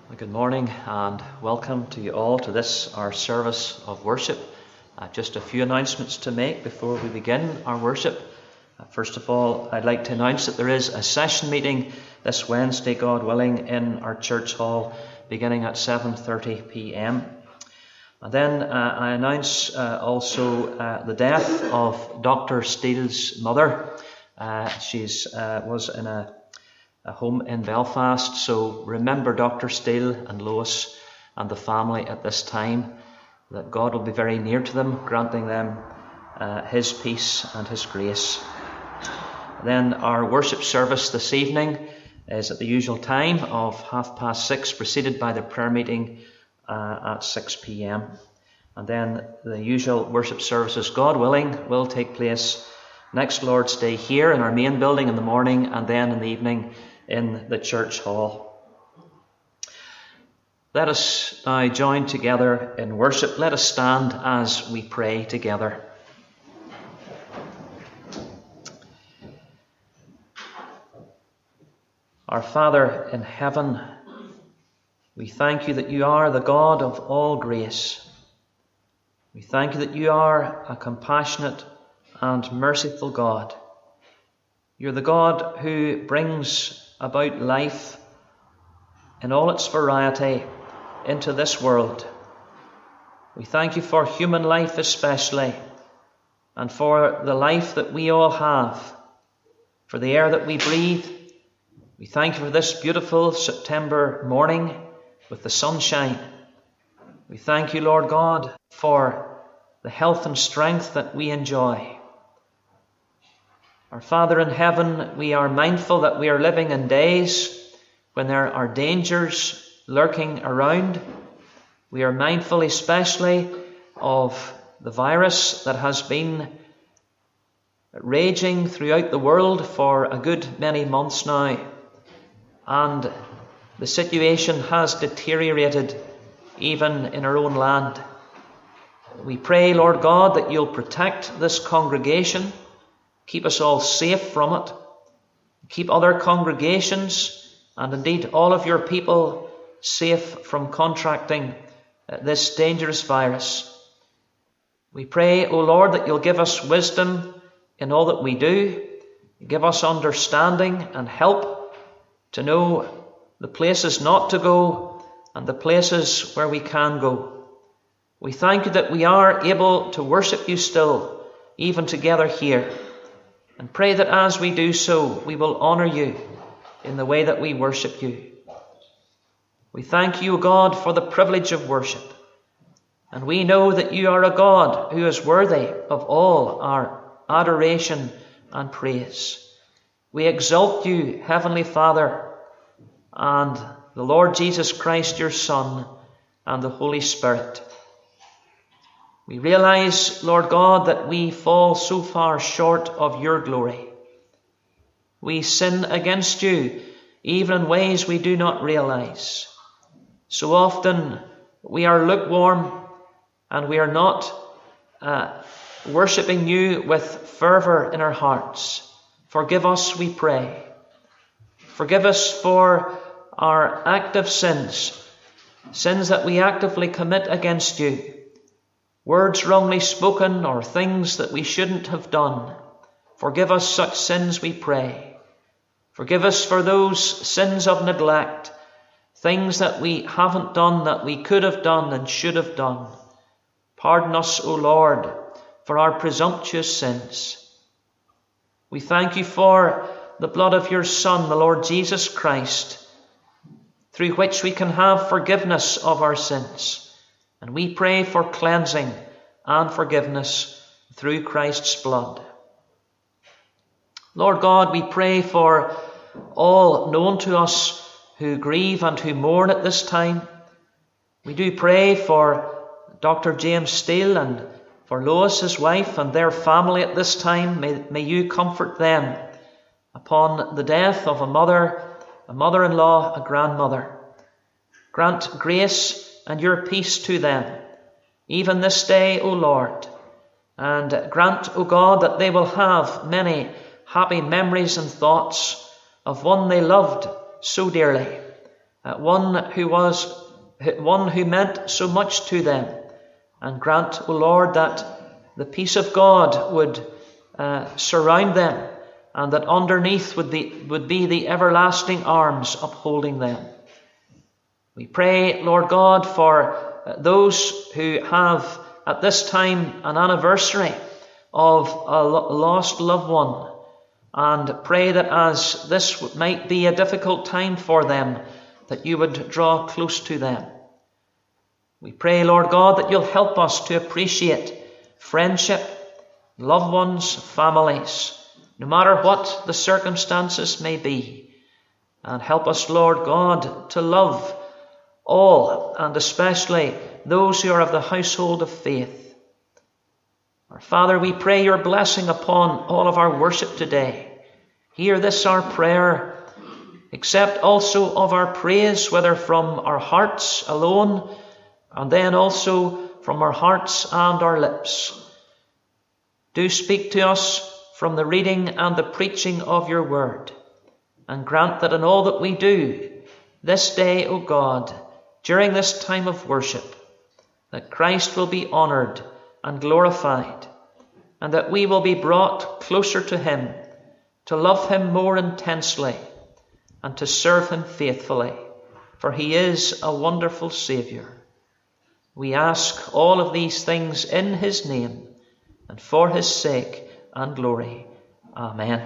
Good morning and welcome to you all to this, our service of worship. Just a few announcements to make before we begin our worship. First of all, I'd like to announce that there is a session meeting this Wednesday, God willing, in our church hall beginning at 7:30 p.m. And then I announce also the death of Dr. Steele's mother. She was in a home in Belfast, so remember Dr. Steele and Lois and the family at this time, that God will be very near to them, granting them His peace and His grace. Then our worship service this evening is at the usual time of 6:30, preceded by the prayer meeting at 6 p.m. And then the usual worship services, God willing, will take place next Lord's Day here in our main building in the morning, and then in the evening in the church hall. Let us now join together in worship. Let us stand as we pray together. Our Father in heaven, we thank you that you are the God of all grace. We thank you that you are a compassionate and merciful God. You're the God who brings about life in all its variety into this world. We thank you for human life especially, and for the life that we all have, for the air that we breathe. We thank you for this beautiful September morning with the sunshine. We thank you, Lord God, for the health and strength that we enjoy. Our Father in heaven, we are mindful that we are living in days when there are dangers lurking around. We are mindful especially of the virus that has been raging throughout the world for a good many months now. And the situation has deteriorated even in our own land. We pray, Lord God, that you'll protect this congregation. Keep us all safe from it. Keep other congregations and indeed all of your people safe from contracting this dangerous virus. We pray, O Lord, that you'll give us wisdom in all that we do. Give us understanding and help to know the places not to go and the places where we can go. We thank you that we are able to worship you still, even together here. And pray that as we do so, we will honour you in the way that we worship you. We thank you, God, for the privilege of worship. And we know that you are a God who is worthy of all our adoration and praise. We exalt you, Heavenly Father, and the Lord Jesus Christ, your Son, and the Holy Spirit. We realize, Lord God, that we fall so far short of your glory. We sin against you, even in ways we do not realize. So often we are lukewarm and we are not worshipping you with fervour in our hearts. Forgive us, we pray. Forgive us for our active sins, sins that we actively commit against you. Words wrongly spoken or things that we shouldn't have done. Forgive us such sins, we pray. Forgive us for those sins of neglect, things that we haven't done that we could have done and should have done. Pardon us, O Lord, for our presumptuous sins. We thank you for the blood of your Son, the Lord Jesus Christ, through which we can have forgiveness of our sins. And we pray for cleansing and forgiveness through Christ's blood. Lord God, we pray for all known to us who grieve and who mourn at this time. We do pray for Dr. James Steele and for Lois, his wife, and their family at this time. May you comfort them upon the death of a mother, a mother-in-law, a grandmother. Grant grace and your peace to them, even this day, O Lord. And grant, O God, that they will have many happy memories and thoughts of one they loved so dearly, one who meant so much to them. And grant, O Lord, that the peace of God would surround them, and that underneath would be the everlasting arms upholding them. We pray, Lord God, for those who have at this time an anniversary of a lost loved one, and pray that as this might be a difficult time for them, that you would draw close to them. We pray, Lord God, that you'll help us to appreciate friendship, loved ones, families, no matter what the circumstances may be. And help us, Lord God, to love all, and especially those who are of the household of faith. Our Father, we pray your blessing upon all of our worship today. Hear this our prayer. Accept also of our praise, whether from our hearts alone, and then also from our hearts and our lips. Do speak to us from the reading and the preaching of your word, and grant that in all that we do this day, O God, during this time of worship, that Christ will be honoured and glorified, and that we will be brought closer to him, to love him more intensely, and to serve him faithfully, for he is a wonderful Saviour. We ask all of these things in his name, and for his sake and glory. Amen.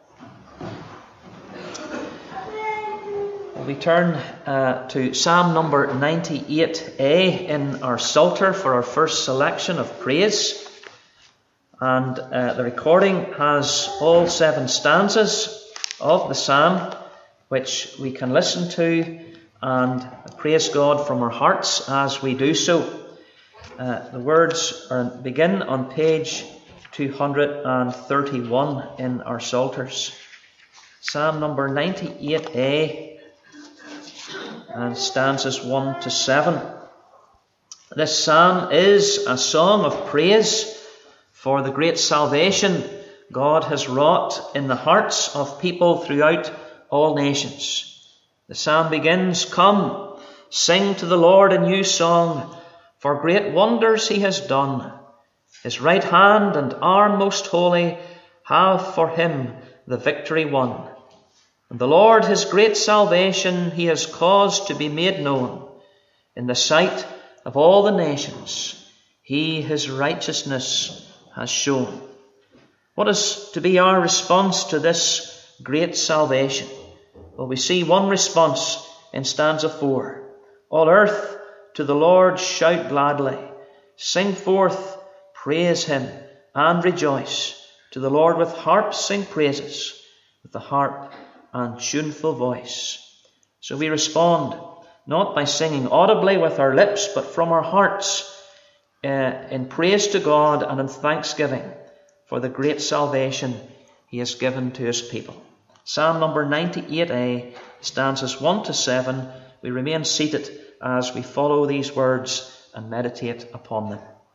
We turn to Psalm number 98a in our Psalter for our first selection of praise. And the recording has all 7 stanzas of the psalm, which we can listen to and praise God from our hearts as we do so. The words begin on page 231 in our Psalters. Psalm number 98a, and stanzas 1 to 7. This psalm is a song of praise for the great salvation God has wrought in the hearts of people throughout all nations. The psalm begins, "Come, sing to the Lord a new song, for great wonders he has done. His right hand and arm most holy have for him the victory won. And the Lord his great salvation he has caused to be made known. In the sight of all the nations he his righteousness has shown." What is to be our response to this great salvation? Well, we see one response in stanza 4. "All earth to the Lord shout gladly. Sing forth, praise him, and rejoice. To the Lord with harps sing praises, with the harp and tuneful voice." So we respond, not by singing audibly with our lips, but from our hearts, in praise to God and in thanksgiving for the great salvation he has given to his people. Psalm number 98a, stanzas 1 to 7. We remain seated as we follow these words and meditate upon them.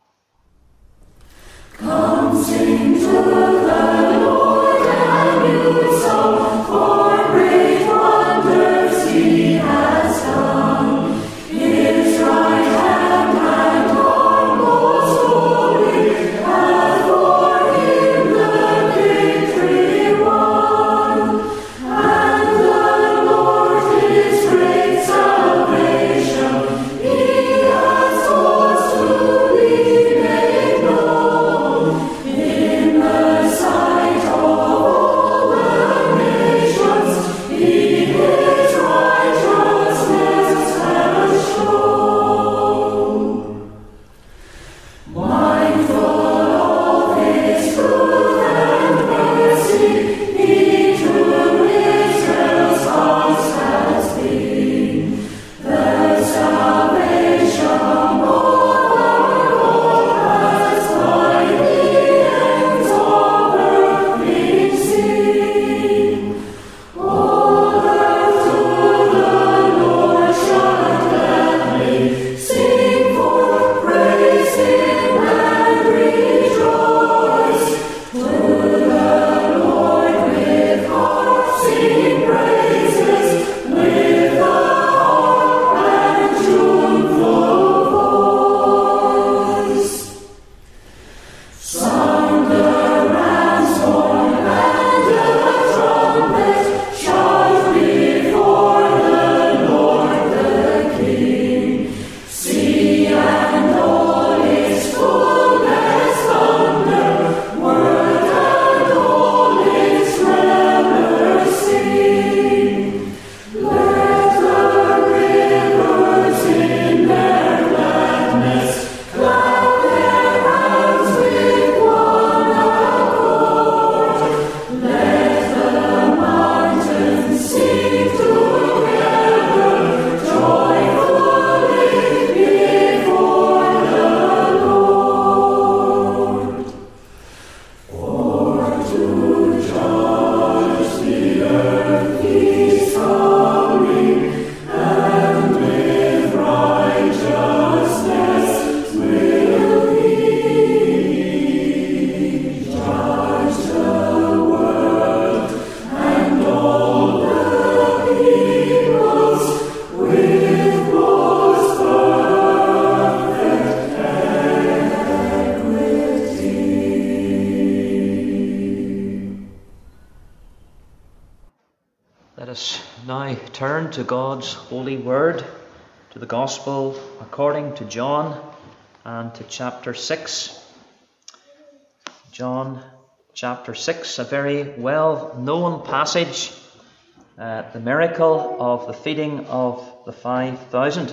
Come sing to the Lord a new song, for great wonders he has done. His right hand and arm most holy have for him the victory won. And the Lord his great salvation he has caused to be made known. In the sight of all the nations turn to God's holy word, to the Gospel according to John, and to chapter 6. John chapter 6, a very well-known passage, the miracle of the feeding of the 5,000.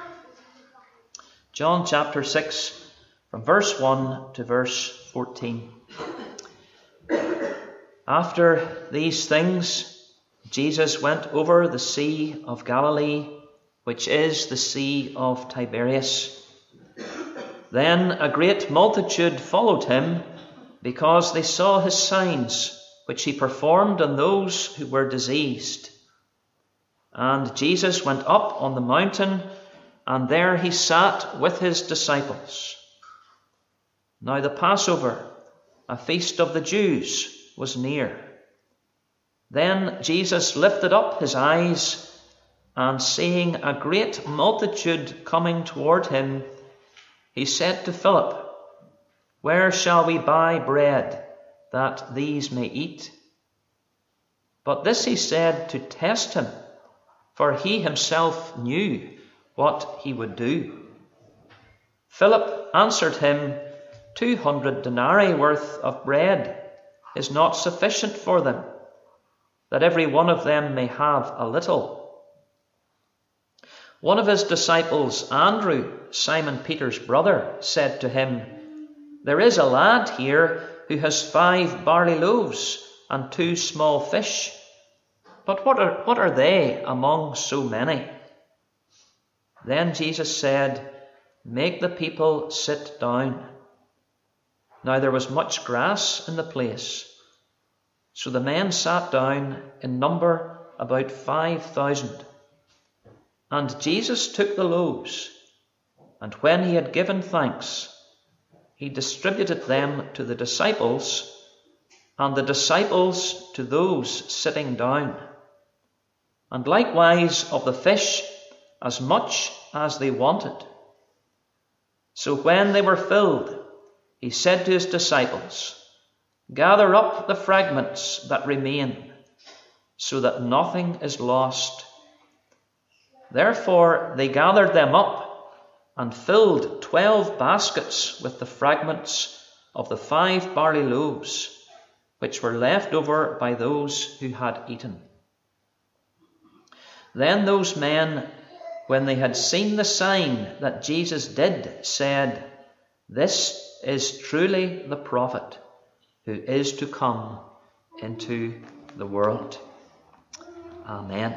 John chapter 6, from verse 1 to verse 14. After these things, Jesus went over the Sea of Galilee, which is the Sea of Tiberias. Then a great multitude followed him, because they saw his signs, which he performed on those who were diseased. And Jesus went up on the mountain, and there he sat with his disciples. Now the Passover, a feast of the Jews, was near. Then Jesus lifted up his eyes, and seeing a great multitude coming toward him, he said to Philip, "Where shall we buy bread, that these may eat?" But this he said to test him, for he himself knew what he would do. Philip answered him, 200 denarii worth of bread is not sufficient for them, that every one of them may have a little. One of his disciples, Andrew, Simon Peter's brother, said to him, "There is a lad here who has 5 barley loaves and 2 small fish. But what are they among so many?" Then Jesus said, "Make the people sit down." Now there was much grass in the place. So the men sat down, in number about 5,000. And Jesus took the loaves, and when he had given thanks, he distributed them to the disciples, and the disciples to those sitting down, and likewise of the fish as much as they wanted. So when they were filled, he said to his disciples, "Gather up the fragments that remain, so that nothing is lost." Therefore they gathered them up and filled 12 baskets with the fragments of the 5 barley loaves, which were left over by those who had eaten. Then those men, when they had seen the sign that Jesus did, said, "This is truly the prophet who is to come into the world." Amen.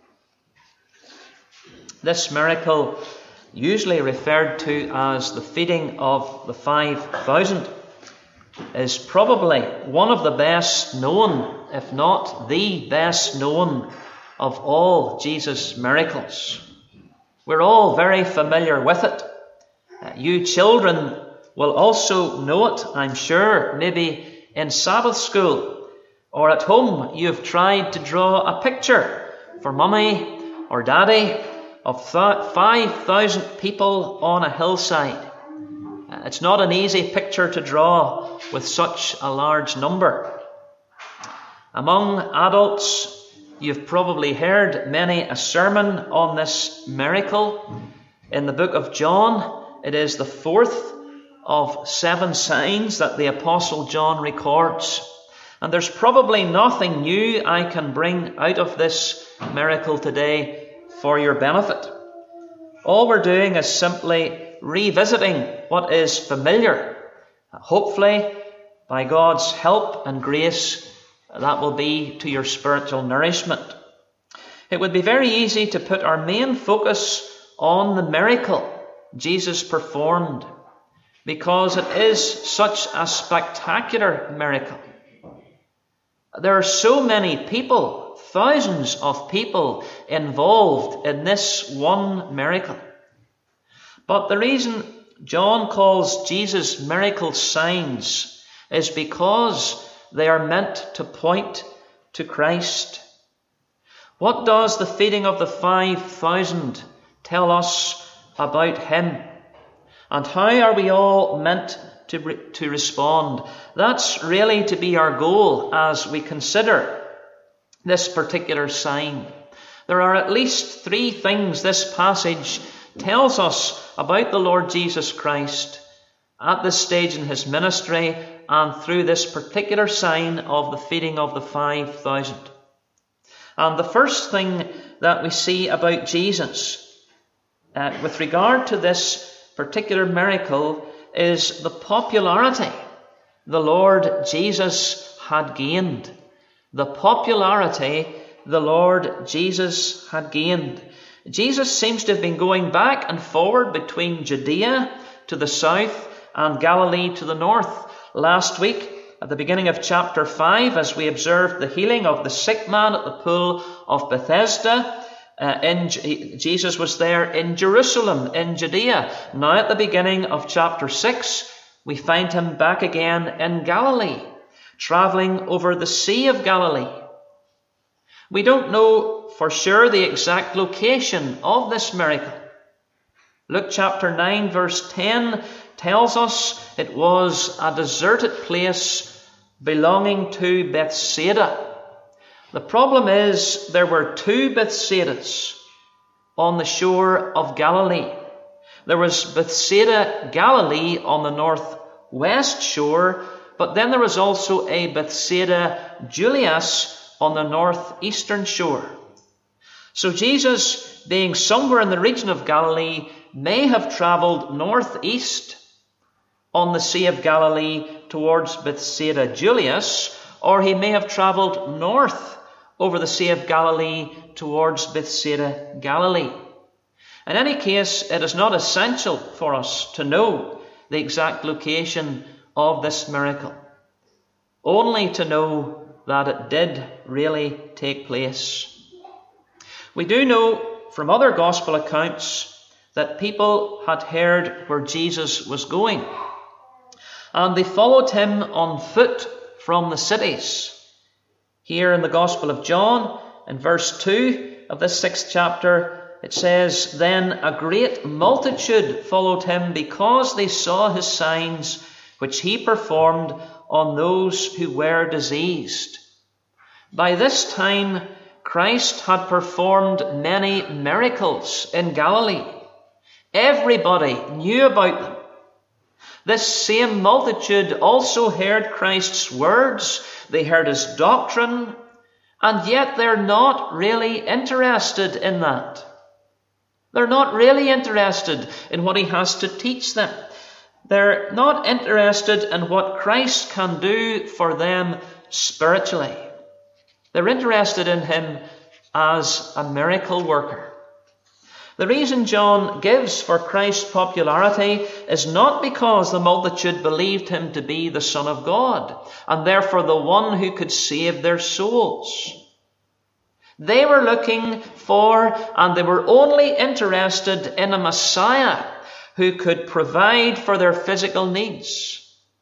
This miracle, usually referred to as the feeding of the 5,000, is probably one of the best known, if not the best known, of all Jesus' miracles. We're all very familiar with it. You children will also know it, I'm sure, maybe in Sabbath school or at home you've tried to draw a picture for mummy or daddy of 5,000 people on a hillside. It's not an easy picture to draw with such a large number. Among adults, you've probably heard many a sermon on this miracle. In the book of John, it is the 4th of 7 signs that the Apostle John records. And there's probably nothing new I can bring out of this miracle today for your benefit. All we're doing is simply revisiting what is familiar. Hopefully, by God's help and grace, that will be to your spiritual nourishment. It would be very easy to put our main focus on the miracle Jesus performed, because it is such a spectacular miracle. There are so many people, thousands of people involved in this one miracle. But the reason John calls Jesus' miracle signs is because they are meant to point to Christ. What does the feeding of the 5,000 tell us about him? And how are we all meant to respond? That's really to be our goal as we consider this particular sign. There are at least 3 things this passage tells us about the Lord Jesus Christ at this stage in his ministry and through this particular sign of the feeding of the 5,000. And the first thing that we see about Jesus with regard to this particular miracle is the popularity the Lord Jesus had gained. The popularity the Lord Jesus had gained. Jesus seems to have been going back and forward between Judea to the south and Galilee to the north. Last week, at the beginning of chapter 5, as we observed the healing of the sick man at the pool of Bethesda, Jesus was there in Jerusalem, in Judea. Now at the beginning of chapter 6, we find him back again in Galilee, travelling over the Sea of Galilee. We don't know for sure the exact location of this miracle. Luke chapter 9 verse 10 tells us it was a deserted place belonging to Bethsaida. The problem is there were 2 Bethsaidas on the shore of Galilee. There was Bethsaida Galilee on the northwest shore, but then there was also a Bethsaida Julias on the northeastern shore. So Jesus, being somewhere in the region of Galilee, may have travelled northeast on the Sea of Galilee towards Bethsaida Julias, or he may have travelled north over the Sea of Galilee towards Bethsaida Galilee. In any case, it is not essential for us to know the exact location of this miracle, only to know that it did really take place. We do know from other gospel accounts that people had heard where Jesus was going, and they followed him on foot from the cities. Here in the Gospel of John, in verse 2 of this 6th chapter, it says, "Then a great multitude followed him because they saw his signs, which he performed on those who were diseased." By this time, Christ had performed many miracles in Galilee. Everybody knew about them. This same multitude also heard Christ's words, they heard his doctrine, and yet they're not really interested in that. They're not really interested in what he has to teach them. They're not interested in what Christ can do for them spiritually. They're interested in him as a miracle worker. The reason John gives for Christ's popularity is not because the multitude believed him to be the Son of God, and therefore the one who could save their souls. They were looking for, and they were only interested in, a Messiah who could provide for their physical needs.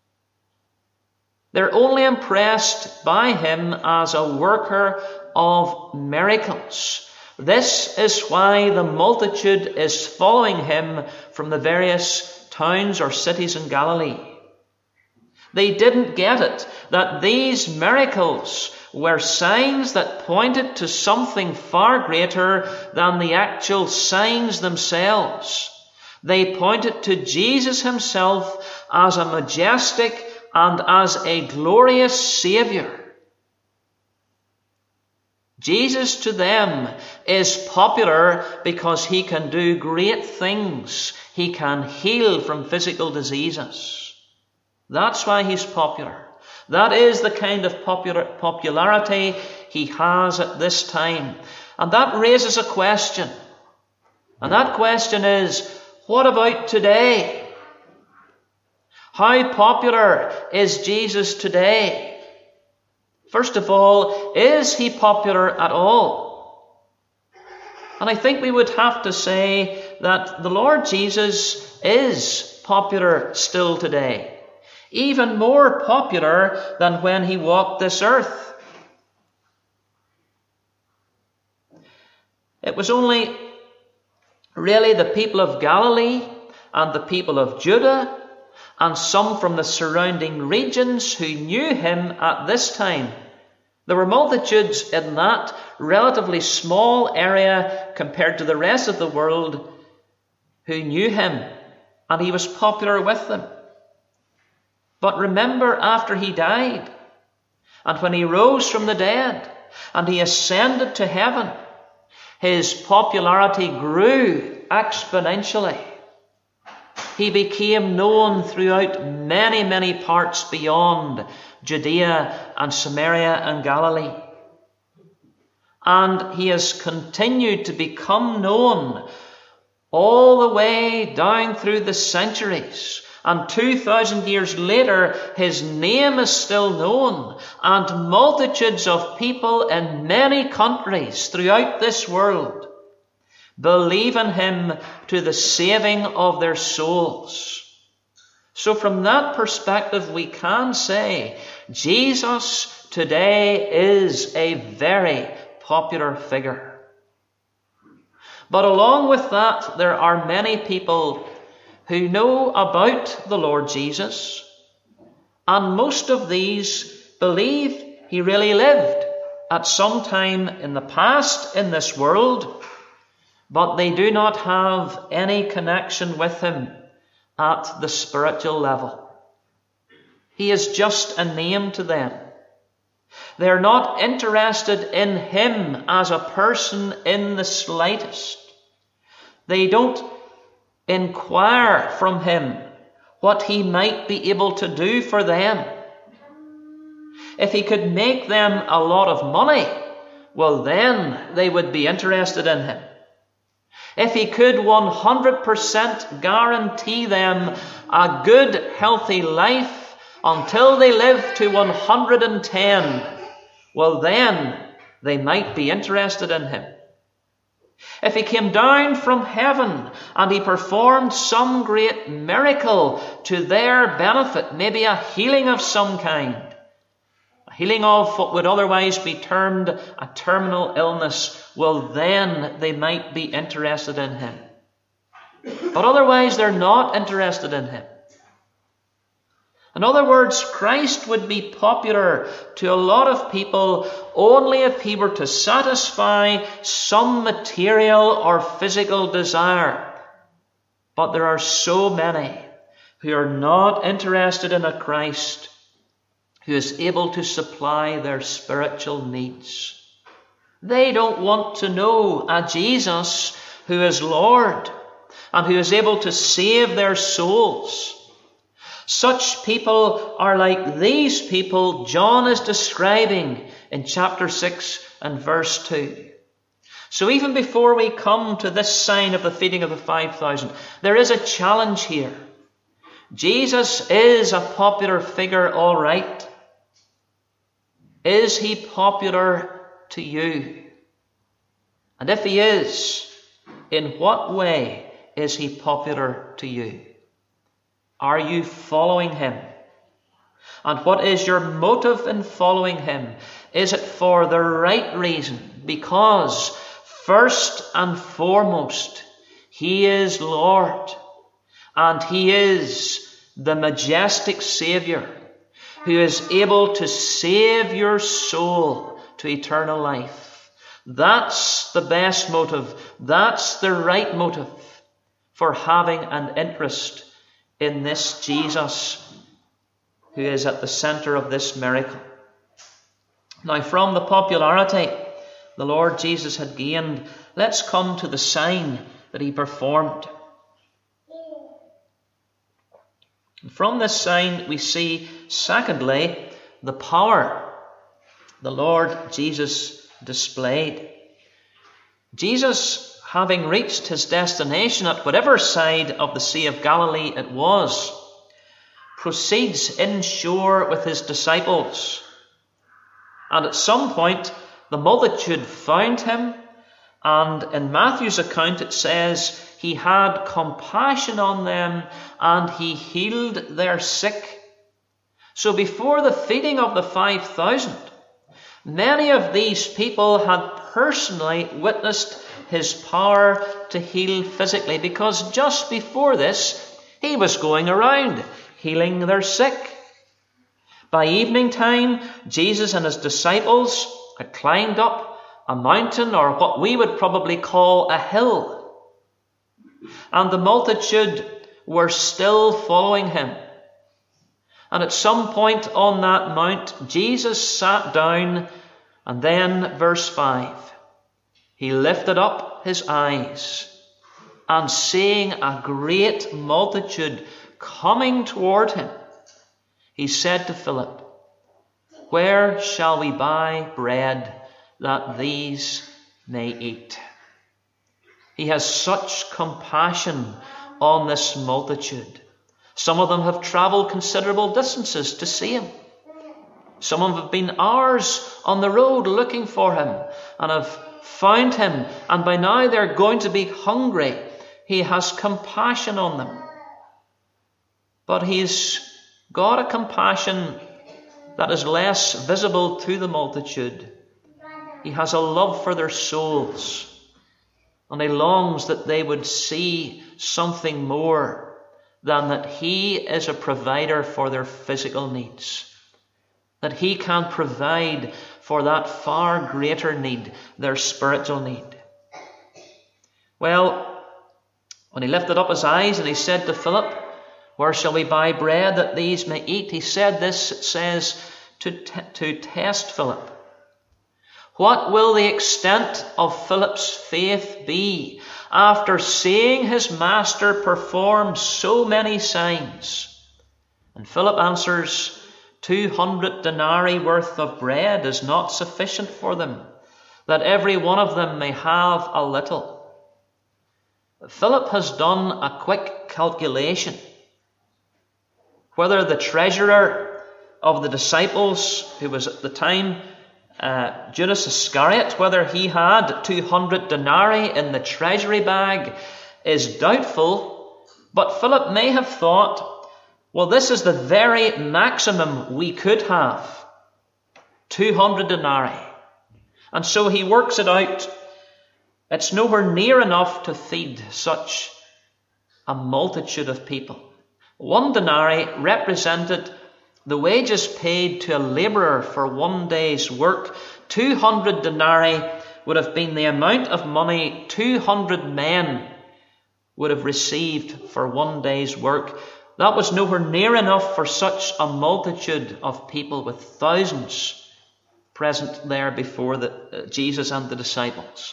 They're only impressed by him as a worker of miracles. This is why the multitude is following him from the various towns or cities in Galilee. They didn't get it, that these miracles were signs that pointed to something far greater than the actual signs themselves. They pointed to Jesus himself as a majestic and as a glorious Saviour. Jesus to them is popular because he can do great things. He can heal from physical diseases. That's why he's popular. That is the kind of popularity he has at this time. And that raises a question. And that question is, what about today? How popular is Jesus today? First of all, is he popular at all? And I think we would have to say that the Lord Jesus is popular still today. Even more popular than when he walked this earth. It was only really the people of Galilee and the people of Judah and some from the surrounding regions who knew him at this time. There were multitudes in that relatively small area compared to the rest of the world who knew him, and he was popular with them. But remember, after he died, and when he rose from the dead, and he ascended to heaven, his popularity grew exponentially. He became known throughout many, many parts beyond Judea and Samaria and Galilee. And he has continued to become known all the way down through the centuries. And 2,000 years later, his name is still known, and multitudes of people in many countries throughout this world believe in him to the saving of their souls. So from that perspective, we can say Jesus today is a very popular figure. But along with that, there are many people who know about the Lord Jesus, and most of these believe he really lived at some time in the past in this world, but they do not have any connection with him at the spiritual level. He is just a name to them. They're not interested in him as a person in the slightest. They don't inquire from him what he might be able to do for them. If he could make them a lot of money, well, then they would be interested in him. If he could 100% guarantee them a good, healthy life until they live to 110, well, then they might be interested in him. If he came down from heaven and he performed some great miracle to their benefit, maybe a healing of some kind, a healing of what would otherwise be termed a terminal illness, well, then they might be interested in him. But otherwise, they're not interested in him. In other words, Christ would be popular to a lot of people only if he were to satisfy some material or physical desire. But there are so many who are not interested in a Christ who is able to supply their spiritual needs. They don't want to know a Jesus who is Lord and who is able to save their souls. Such people are like these people John is describing in chapter 6 and verse 2. So even before we come to this sign of the feeding of the 5,000, there is a challenge here. Jesus is a popular figure, all right. Is he popular to you? And if he is, in what way is he popular to you? Are you following him? And what is your motive in following him? Is it for the right reason? Because first and foremost, he is Lord, and he is the majestic Savior who is able to save your soul to eternal life. That's the best motive. That's the right motive for having an interest in this Jesus who is at the center of this miracle. Now, from the popularity the Lord Jesus had gained, let's come to the sign that he performed. And from this sign we see, secondly, the power the Lord Jesus displayed. Jesus, having reached his destination at whatever side of the Sea of Galilee it was, proceeds inshore with his disciples. And at some point, the multitude found him, and in Matthew's account it says he had compassion on them and he healed their sick. So before the feeding of the 5,000, many of these people had personally witnessed his power to heal physically, because just before this, he was going around healing their sick. By evening time, Jesus and his disciples had climbed up a mountain, or what we would probably call a hill. And the multitude were still following him. And at some point on that mount, Jesus sat down, and then, verse 5, he lifted up his eyes, and seeing a great multitude coming toward him, he said to Philip, "Where shall we buy bread that these may eat?" He has such compassion on this multitude. Some of them have travelled considerable distances to see him. Some of them have been hours on the road looking for him and have found him, and by now they're going to be hungry. He has compassion on them. But he's got a compassion that is less visible to the multitude. He has a love for their souls, and he longs that they would see something more than that he is a provider for their physical needs, that he can provide for that far greater need, their spiritual need. Well, when he lifted up his eyes and he said to Philip, "Where shall we buy bread that these may eat?" He said this, it says, to test Philip. What will the extent of Philip's faith be after seeing his master perform so many signs? And Philip answers, 200 denarii worth of bread is not sufficient for them, that every one of them may have a little. Philip has done a quick calculation. Whether the treasurer of the disciples, who was at the time Judas Iscariot, whether he had 200 denarii in the treasury bag is doubtful, but Philip may have thought, well, this is the very maximum we could have, 200 denarii. And so he works it out. It's nowhere near enough to feed such a multitude of people. 1 denarii represented the wages paid to a labourer for 1 day's work. 200 denarii would have been the amount of money 200 men would have received for 1 day's work. That was nowhere near enough for such a multitude of people, with thousands present there before Jesus and the disciples.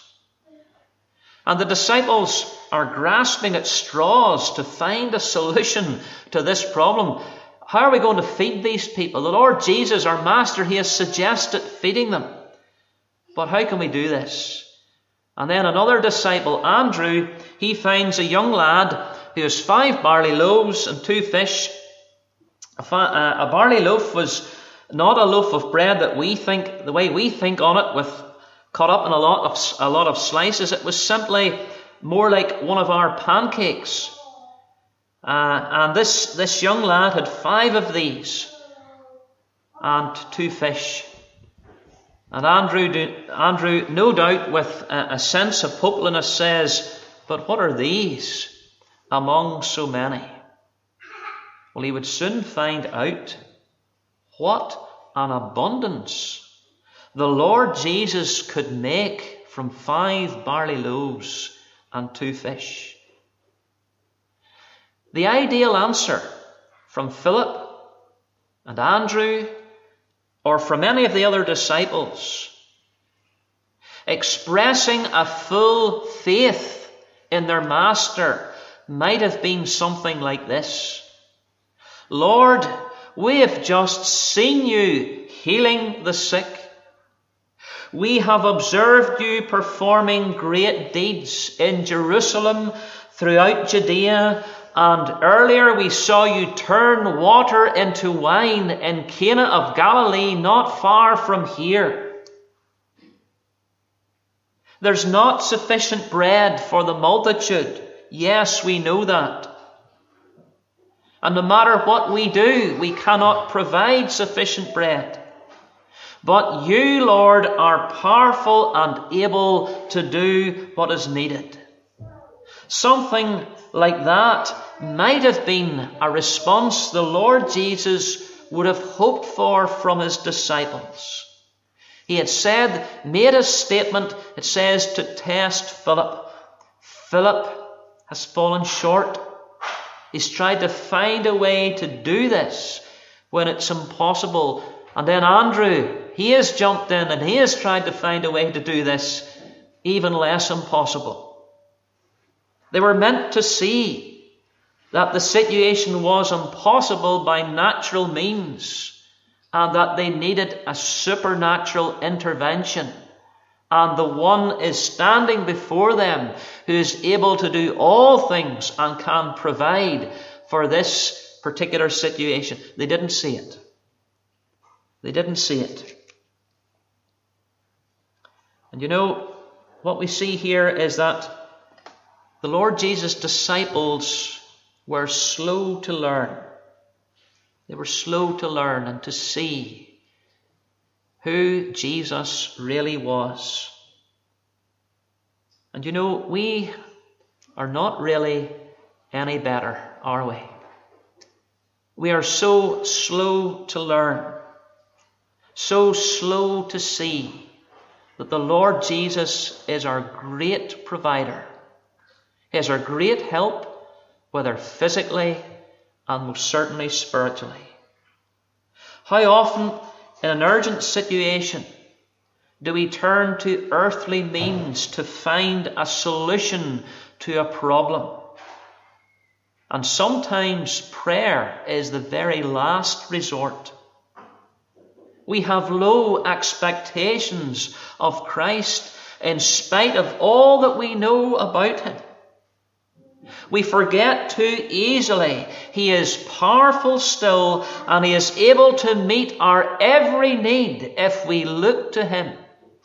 And the disciples are grasping at straws to find a solution to this problem. How are we going to feed these people? The Lord Jesus, our Master, he has suggested feeding them. But how can we do this? And then another disciple, Andrew, he finds a young lad who has 5 barley loaves and 2 fish. A barley loaf was not a loaf of bread that we think, the way we think on it, with cut up in a lot of slices. It was simply more like one of our pancakes. And this young lad had 5 of these and 2 fish. And Andrew, no doubt with a sense of hopelessness, says, "But what are these among so many?" Well, he would soon find out what an abundance the Lord Jesus could make from 5 barley loaves and 2 fish. The ideal answer from Philip and Andrew, or from any of the other disciples, expressing a full faith in their Master, might have been something like this: "Lord, we have just seen you healing the sick. We have observed you performing great deeds in Jerusalem, throughout Judea, and earlier we saw you turn water into wine in Cana of Galilee, not far from here. There's not sufficient bread for the multitude. Yes, we know that. And no matter what we do, we cannot provide sufficient bread. But you, Lord, are powerful and able to do what is needed." Something like that might have been a response the Lord Jesus would have hoped for from his disciples. He had made a statement, it says, to test Philip. Philip has fallen short. He's tried to find a way to do this when it's impossible. And then Andrew, he has jumped in and he has tried to find a way to do this even less impossible. They were meant to see that the situation was impossible by natural means and that they needed a supernatural intervention. And the one is standing before them who is able to do all things and can provide for this particular situation. They didn't see it. They didn't see it. And you know, what we see here is that the Lord Jesus' disciples were slow to learn. They were slow to learn and to see who Jesus really was. And you know, we are not really any better, are we? We are so slow to learn, so slow to see that the Lord Jesus is our great provider. He is our great help, whether physically and most certainly spiritually. How often in an urgent situation do we turn to earthly means to find a solution to a problem? And sometimes prayer is the very last resort. We have low expectations of Christ in spite of all that we know about him. We forget too easily he is powerful still and he is able to meet our every need if we look to him.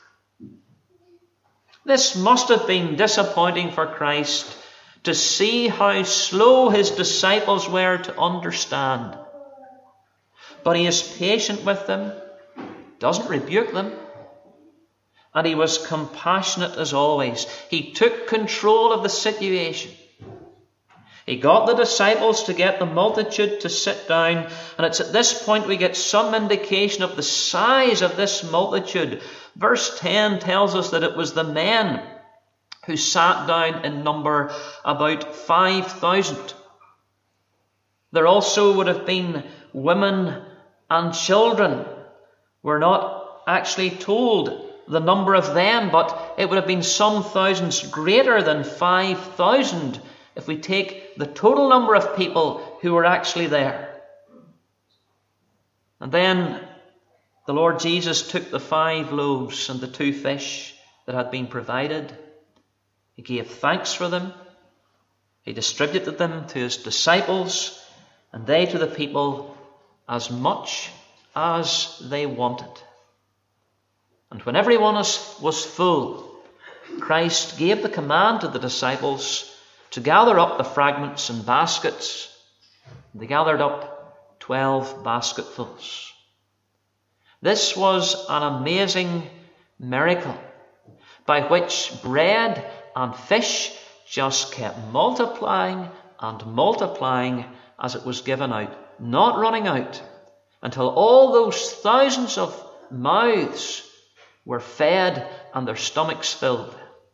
This must have been disappointing for Christ to see how slow his disciples were to understand. But he is patient with them, doesn't rebuke them, and he was compassionate as always. He took control of the situation. He got the disciples to get the multitude to sit down, and it's at this point we get some indication of the size of this multitude. Verse 10 tells us that it was the men who sat down in number about 5,000. There also would have been women and children. We're not actually told the number of them, but it would have been some thousands greater than 5,000 if we take the total number of people who were actually there. And then the Lord Jesus took the 5 loaves and the 2 fish that had been provided. He gave thanks for them. He distributed them to his disciples, and they to the people as much as they wanted. And when everyone was full, Christ gave the command to the disciples to gather up the fragments in baskets. They gathered up 12 basketfuls. This was an amazing miracle by which bread and fish just kept multiplying and multiplying as it was given out, not running out, until all those thousands of mouths were fed and their stomachs filled.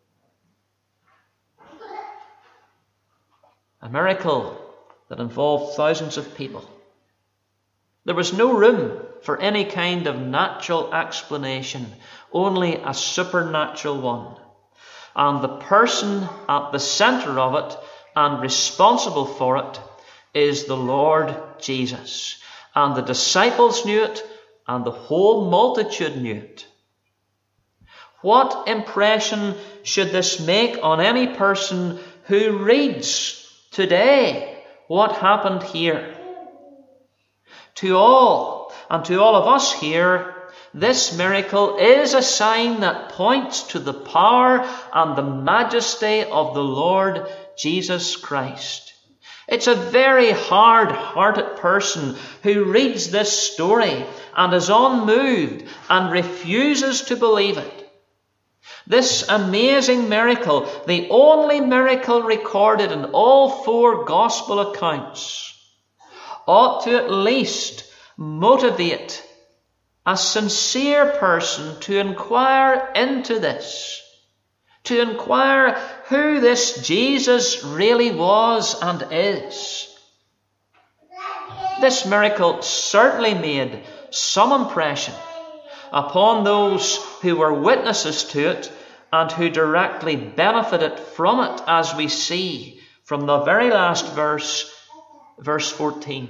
A miracle that involved thousands of people. There was no room for any kind of natural explanation, only a supernatural one. And the person at the center of it and responsible for it is the Lord Jesus. And the disciples knew it, and the whole multitude knew it. What impression should this make on any person who reads today what happened here? To all, and to all of us here, this miracle is a sign that points to the power and the majesty of the Lord Jesus Christ. It's a very hard-hearted person who reads this story and is unmoved and refuses to believe it. This amazing miracle, the only miracle recorded in all 4 gospel accounts, ought to at least motivate a sincere person to inquire into this, to inquire who this Jesus really was and is. This miracle certainly made some impression upon those who were witnesses to it and who directly benefited from it, as we see from the very last verse, verse 14.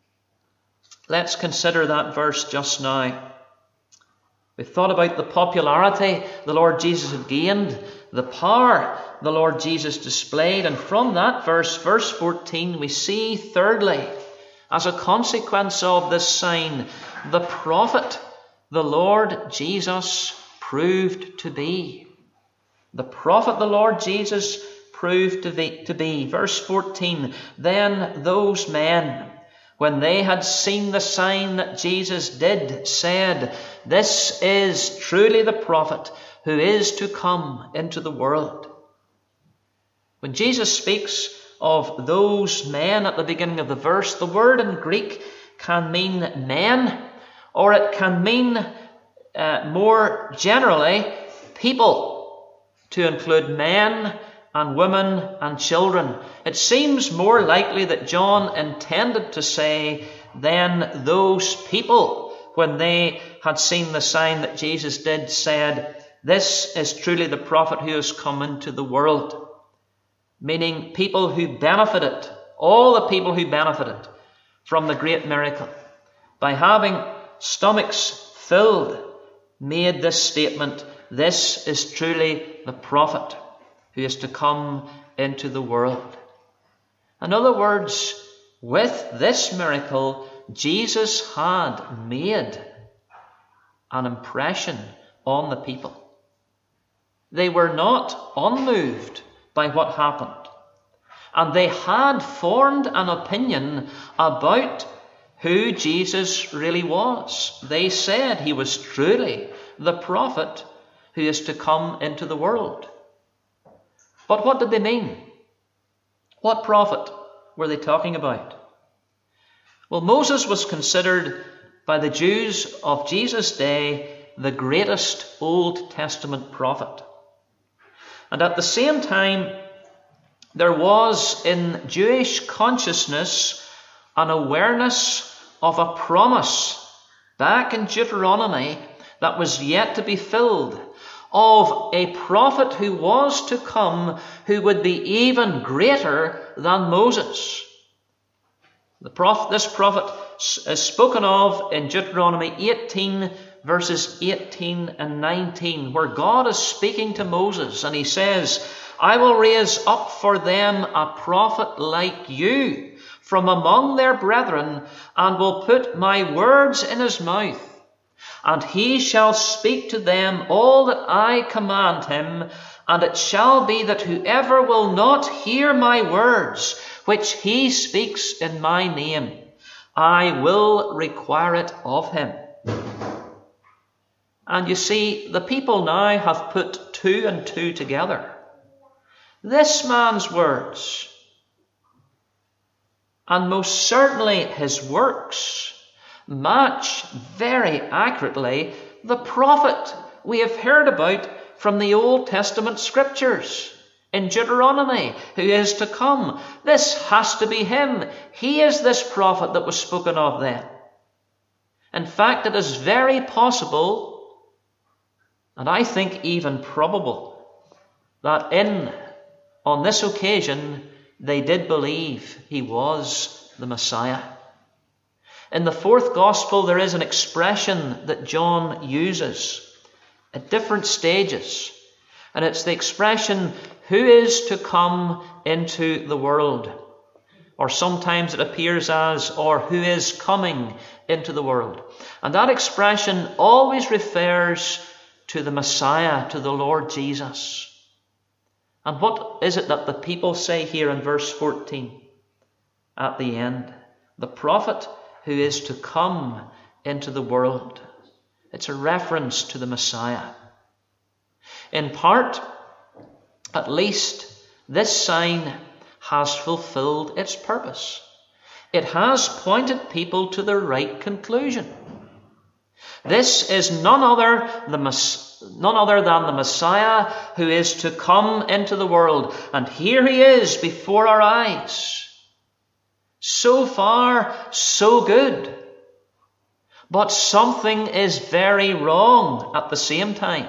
Let's consider that verse just now. We've thought about the popularity the Lord Jesus had gained, the power the Lord Jesus displayed, and from that verse, verse 14, we see thirdly, as a consequence of this sign, the prophet the Lord Jesus proved to be. The prophet the Lord Jesus proved to be. Verse 14, then those men, when they had seen the sign that Jesus did, said, this is truly the prophet who is to come into the world. When Jesus speaks of those men at the beginning of the verse, the word in Greek can mean men, or it can mean more generally people, to include men and women and children. It seems more likely that John intended to say, then those people, when they had seen the sign that Jesus did, said, this is truly the prophet who has come into the world. Meaning people who benefited, all the people who benefited from the great miracle, by having stomachs filled, made this statement, this is truly the prophet who is to come into the world. In other words, with this miracle, Jesus had made an impression on the people. They were not unmoved by what happened, and they had formed an opinion about who Jesus really was. They said he was truly the prophet who is to come into the world. But what did they mean? What prophet were they talking about? Well, Moses was considered by the Jews of Jesus' day the greatest Old Testament prophet. And at the same time, there was in Jewish consciousness an awareness of a promise back in Deuteronomy that was yet to be filled, of a prophet who was to come who would be even greater than Moses. This prophet is spoken of in Deuteronomy 18 verses 18 and 19, where God is speaking to Moses and he says, I will raise up for them a prophet like you from among their brethren, and will put my words in his mouth. And he shall speak to them all that I command him, and it shall be that whoever will not hear my words, which he speaks in my name, I will require it of him. And you see, the people now have put two and two together. This man's words, and most certainly his works, match very accurately the prophet we have heard about from the Old Testament scriptures in Deuteronomy, who is to come. This has to be him. He is this prophet that was spoken of then. In fact, it is very possible, and I think even probable, that on this occasion they did believe he was the Messiah. In the fourth gospel, there is an expression that John uses at different stages. And it's the expression, who is to come into the world? Or sometimes it appears as, or who is coming into the world? And that expression always refers to the Messiah, to the Lord Jesus. And what is it that the people say here in verse 14 at the end? The prophet who is to come into the world. It's a reference to the Messiah. In part, at least, this sign has fulfilled its purpose. it has pointed people to the right conclusion. This is none other than the Messiah who is to come into the world. And here he is before our eyes. So far, so good. But something is very wrong at the same time.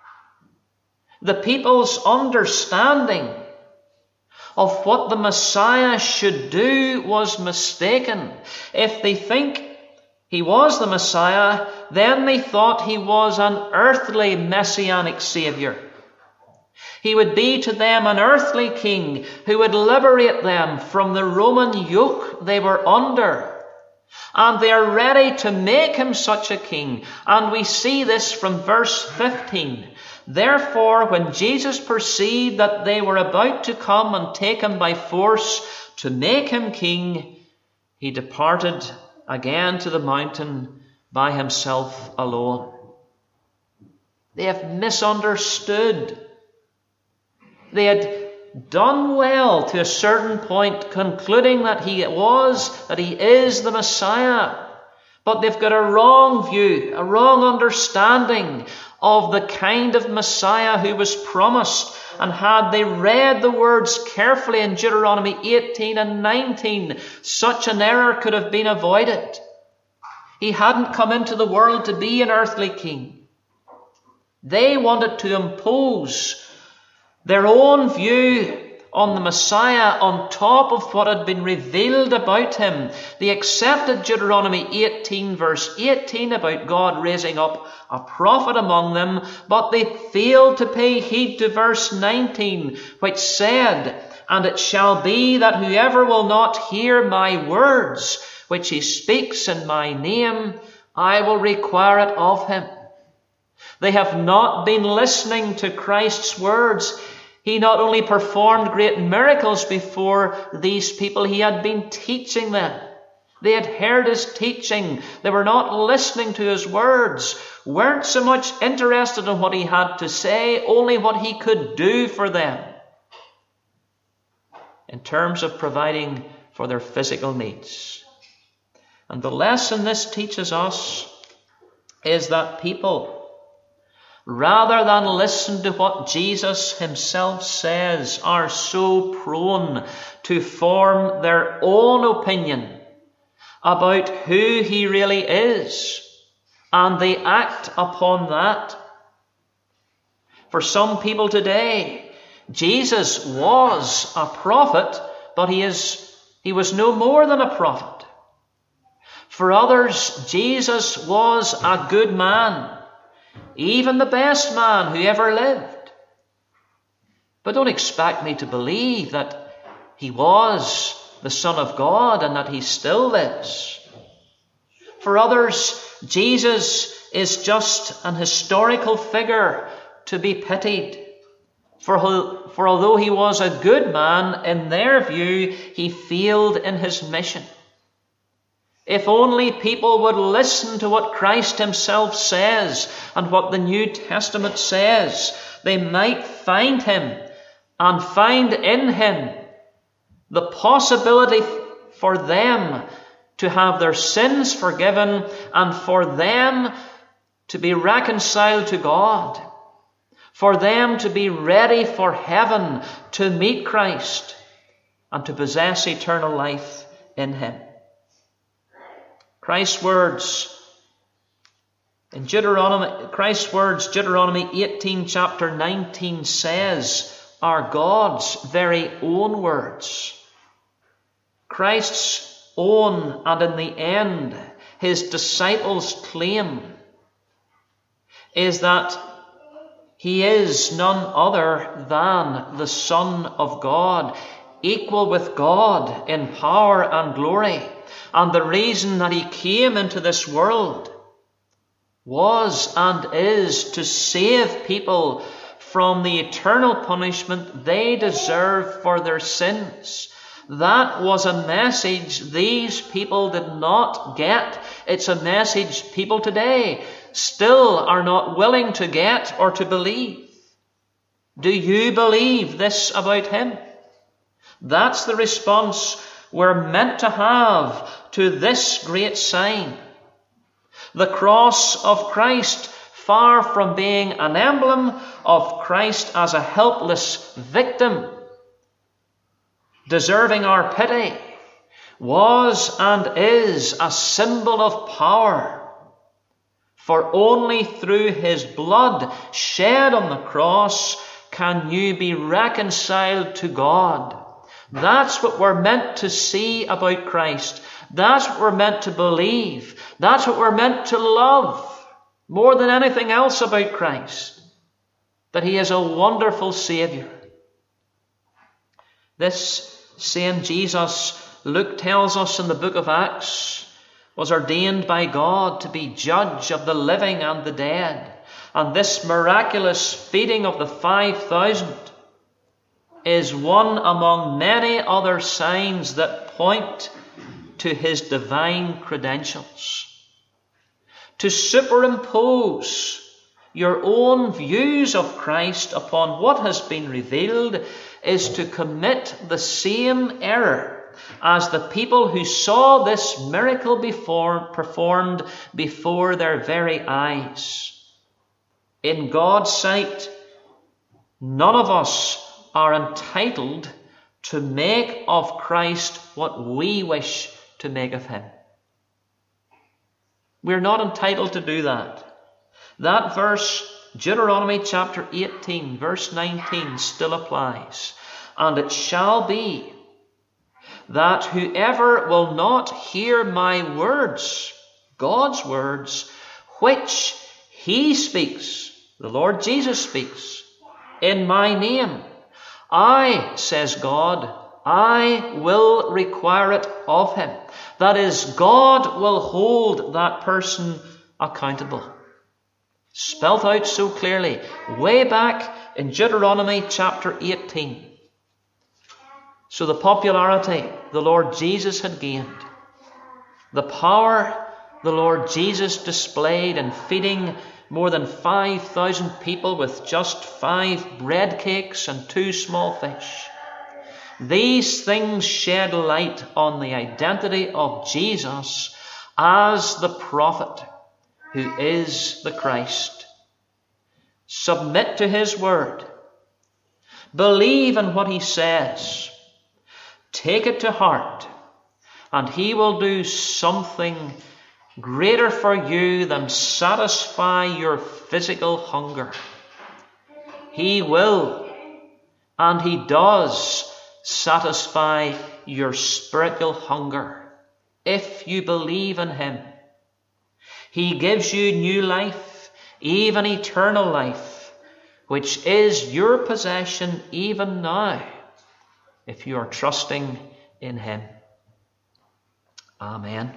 The people's understanding of what the Messiah should do was mistaken. If they think he was the Messiah, then they thought he was an earthly messianic Saviour. He would be to them an earthly king who would liberate them from the Roman yoke they were under. And they are ready to make him such a king. And we see this from verse 15. Therefore, when Jesus perceived that they were about to come and take him by force to make him king, he departed again to the mountain by himself alone. They have misunderstood. They had done well to a certain point, concluding that he is the Messiah. But they've got a wrong view, a wrong understanding of the kind of Messiah who was promised. And had they read the words carefully in Deuteronomy 18 and 19, such an error could have been avoided. He hadn't come into the world to be an earthly king. They wanted to impose their own view on the Messiah on top of what had been revealed about him. They accepted Deuteronomy 18 verse 18 about God raising up a prophet among them, but they failed to pay heed to verse 19, which said, "And it shall be that whoever will not hear my words, which he speaks in my name, I will require it of him." They have not been listening to Christ's words. He not only performed great miracles before these people, he had been teaching them. They had heard his teaching. They were not listening to his words, weren't so much interested in what he had to say, only what he could do for them in terms of providing for their physical needs. And the lesson this teaches us is that people, rather than listen to what Jesus himself says, are so prone to form their own opinion about who he really is, and they act upon that. For some people today, Jesus was a prophet, but he was no more than a prophet. For others, Jesus was a good man, even the best man who ever lived. But don't expect me to believe that he was the Son of God and that he still lives. For others, Jesus is just an historical figure to be pitied. For although he was a good man, in their view, he failed in his mission. If only people would listen to what Christ himself says and what the New Testament says, they might find him and find in him the possibility for them to have their sins forgiven and for them to be reconciled to God, for them to be ready for heaven to meet Christ and to possess eternal life in him. Christ's words, Deuteronomy 18, chapter 19 says, are God's very own words. Christ's own, and in the end, his disciples' claim is that he is none other than the Son of God, equal with God in power and glory. And the reason that he came into this world was and is to save people from the eternal punishment they deserve for their sins. That was a message these people did not get. It's a message people today still are not willing to get or to believe. Do you believe this about him? That's the response we're meant to have to this great sign. The cross of Christ, far from being an emblem of Christ as a helpless victim, deserving our pity, was and is a symbol of power. For only through his blood shed on the cross can you be reconciled to God. That's what we're meant to see about Christ. That's what we're meant to believe. That's what we're meant to love more than anything else about Christ. That he is a wonderful Saviour. This same Jesus, Luke tells us in the book of Acts, was ordained by God to be judge of the living and the dead. And this miraculous feeding of the 5,000 is one among many other signs that point to his divine credentials. To superimpose your own views of Christ upon what has been revealed is to commit the same error as the people who saw this miracle performed before their very eyes. In God's sight, none of us are entitled to make of Christ what we wish to make of him. We're not entitled to do that. That verse, Deuteronomy chapter 18, verse 19, still applies. And it shall be that whoever will not hear my words, God's words, which he speaks, the Lord Jesus speaks, in my name, I, says God, I will require it of him. That is, God will hold that person accountable. Spelt out so clearly, way back in Deuteronomy chapter 18. So the popularity the Lord Jesus had gained, the power the Lord Jesus displayed in feeding more than 5,000 people with just 5 bread cakes and 2 small fish. These things shed light on the identity of Jesus as the prophet who is the Christ. Submit to his word. Believe in what he says. Take it to heart, and he will do something greater for you than satisfy your physical hunger. He will, and he does, satisfy your spiritual hunger if you believe in him. He gives you new life, even eternal life, which is your possession even now, if you are trusting in him. Amen.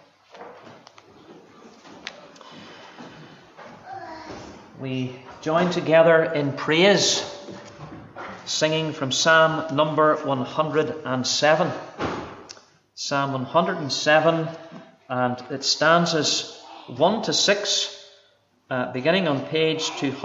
We join together in praise, singing from Psalm number 107. Psalm 107, and it stanzas 1 to 6, beginning on page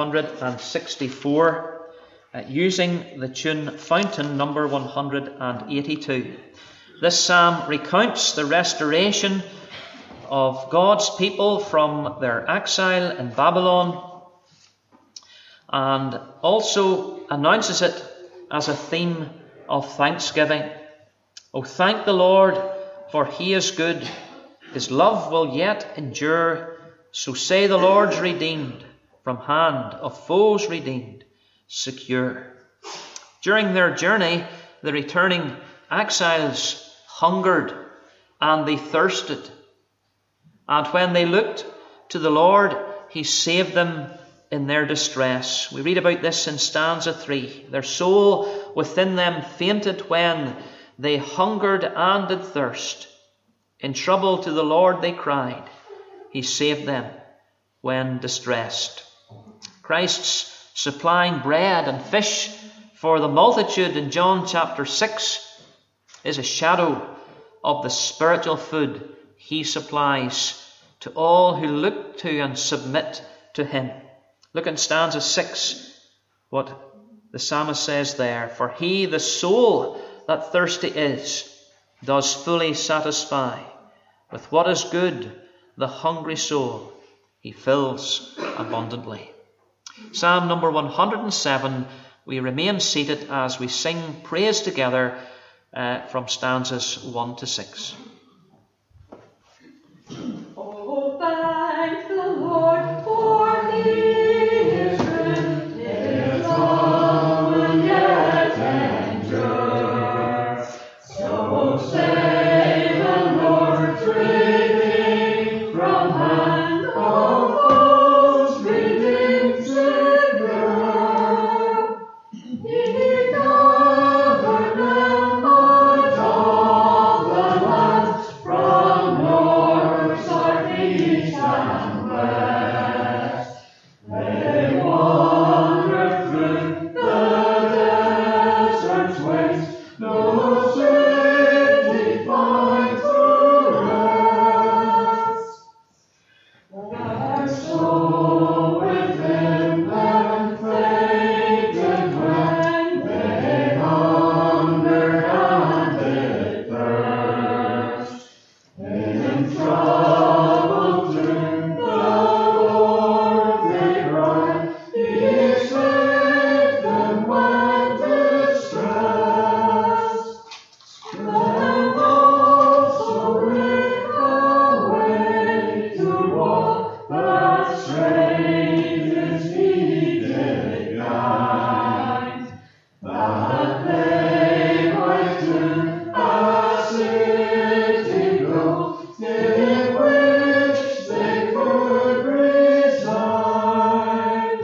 264. Using the tune Fountain number 182. This psalm recounts the restoration of God's people from their exile in Babylon, and also announces it as a theme of thanksgiving. Oh, thank the Lord, for he is good. His love will yet endure. So say the Lord's redeemed, from hand of foes redeemed, secure. During their journey, the returning exiles hungered and they thirsted. And when they looked to the Lord, he saved them in their distress. We read about this in stanza 3. Their soul within them fainted when they hungered and did thirst. In trouble to the Lord they cried. He saved them when distressed. Christ's supplying bread and fish for the multitude in John chapter 6 is a shadow of the spiritual food he supplies to all who look to and submit to him. Look in stanza 6, what the psalmist says there. For he, the soul that thirsty is, does fully satisfy. With what is good, the hungry soul he fills abundantly. Psalm number 107, we remain seated as we sing praise together from stanzas 1 to 6. Oh, thank the Lord, for he is good. His love will yet endure. So say the Lord's redeemed from hand of foes, redeemed secure. He gathered them out of the lands from north, south, east, and west. They wandered through the desert's waste, no city find to rest. Their soul within them faded when they hungered and did thirst. In trouble to the Lord they cried, he saved them when distressed. Then also make a way to walk the strangers he did guide, that they might to a city go, in which they could reside.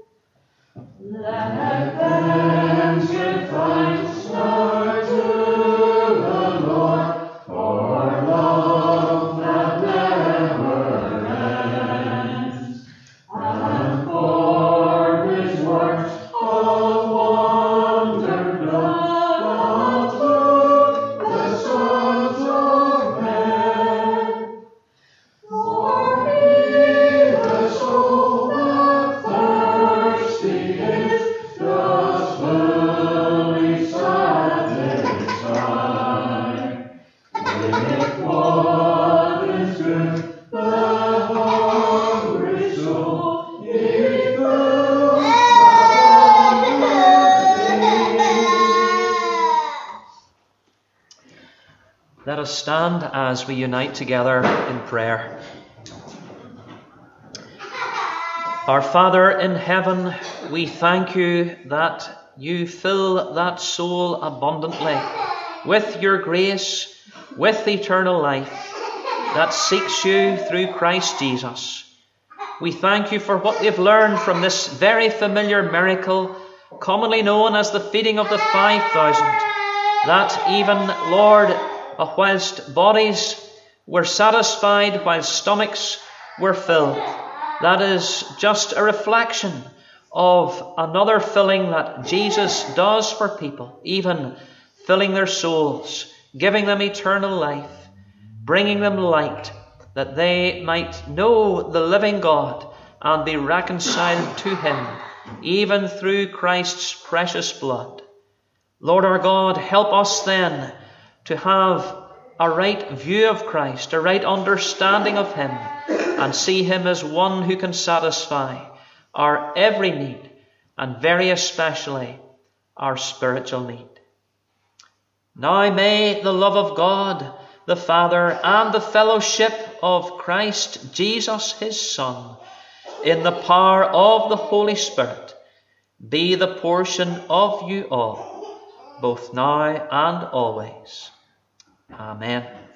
Let them give thanks unto the Lord for love that never ends, and for his works of wonder done through the sons of men. For he the soul that thirsty is does fully satisfy. With what is good, the hungry soul he fills abundantly. Let us stand as we unite together in prayer. Our Father in heaven, we thank you that you fill that soul abundantly with your grace, with eternal life that seeks you through Christ Jesus. We thank you for what we've learned from this very familiar miracle, commonly known as the feeding of the 5,000, that even, Lord, whilst bodies were satisfied, while stomachs were filled. That is just a reflection of another filling that Jesus does for people, even filling their souls, giving them eternal life, bringing them light, that they might know the living God and be reconciled to him, even through Christ's precious blood. Lord our God, help us then to have a right view of Christ, a right understanding of him, and see him as one who can satisfy our every need, and very especially our spiritual need. Now may the love of God, the Father, and the fellowship of Christ Jesus, his Son, in the power of the Holy Spirit, be the portion of you all, both now and always. Amen.